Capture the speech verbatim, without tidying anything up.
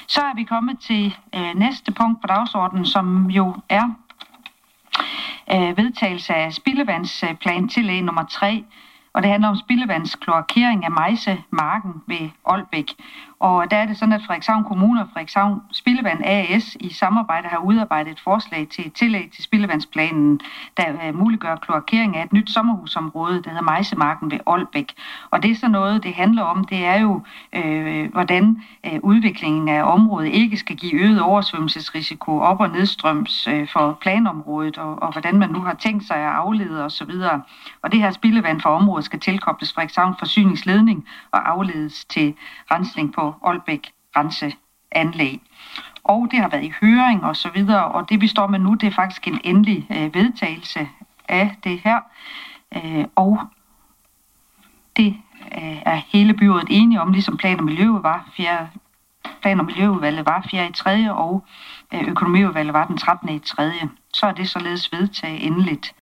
Så er vi kommet til øh, næste punkt på dagsordenen, som jo er øh, vedtagelse af spildevandsplan tillæg nummer tre. Og det handler om spildevandskloakering af Mejsemarken ved Ålbæk. Og der er det sådan, at Frederikshavn Kommune og Frederikshavn Spildevand A S i samarbejde har udarbejdet et forslag til et tillæg til spildevandsplanen, der muliggør kloakering af et nyt sommerhusområde, der hedder Mejsemarken ved Ålbæk. Og det er så noget, det handler om, det er jo, øh, hvordan øh, udviklingen af området ikke skal give øget oversvømmelsesrisiko op- og nedstrøms øh, for planområdet, og, og hvordan man nu har tænkt sig at aflede osv. Og det her spildevand for området skal tilkobles Frederikshavn Forsyningsledning og afledes til rensning på Ålbæk renseanlæg. Og det har været i høring og så videre, og det vi står med nu, det er faktisk en endelig øh, vedtagelse af det her. Øh, og det øh, er hele byrådet enige om, ligesom plan- og miljøudvalget var fjerde, plan- og miljøudvalget var fjerde i tredje, og øh, økonomiudvalget var den trettende i tredje. Så er det således vedtaget endeligt.